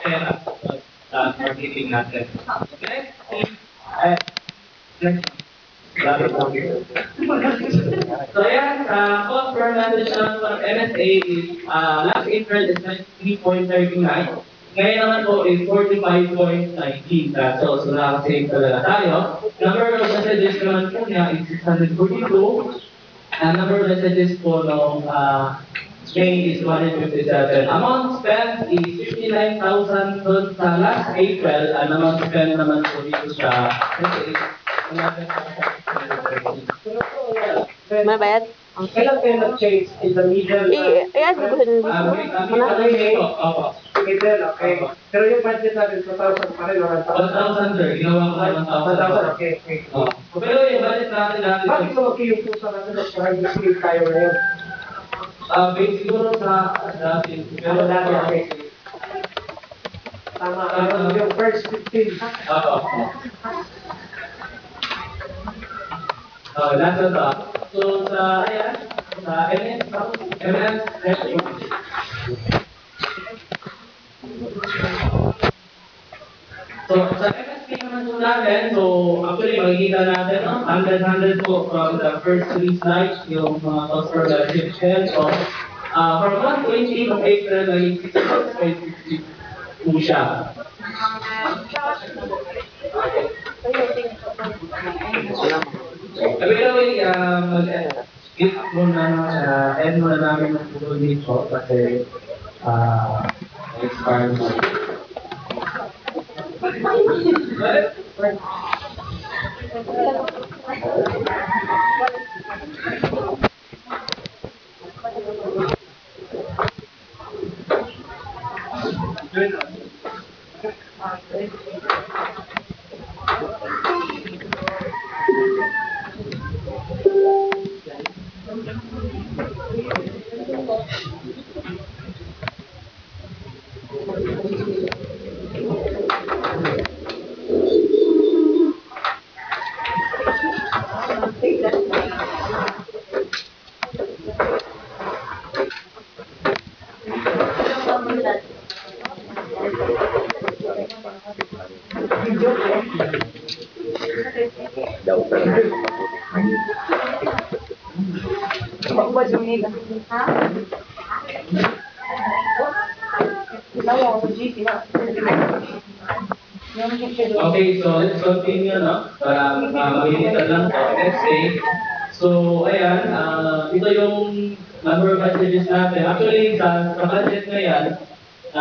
pera sa marketing natin. Next is, next. So ayan, cost per message naman sa MSA is last April is 93.39. Ngayon naman po is 45.19 pesos. So nakasave talaga tayo. Number of messages naman po niya is 642. And number of messages po nung May is 157. Amount spent is 59,000 doon sa last April. Ang amount spent naman po dito sa MSA is 11,000. Mabayad? Kailan kayo nag-change in the middle? I-add mo ko sa nilbis mo. Okay. Middle, okay. Pero yung budget natin, 2,000 pa rin, 1,000 sir, ginawa ko ng 1,000. 1,000, okay. Pero yung budget natin Bakit lumaki yung pusa natin at nag-split tayo ngayon? base siguro sa dati. Pero dati, okay. Tama, yung first 15. Oo. Nasa to. So sa ayan, sa MS So sa MSP naman po natin, so actually makikita natin, no? 100 po from the first 3 slides, yung mga customer relationship. So from 120 of April, naging 66.60 po siya. By the way, skip muna, end muna namin ng Google Meet po kasi expired na. Okay, so let's continue, no? Para mabilisan lang po. Let's say, so ayan, ito yung number of messages natin. Actually, sa budget na yan,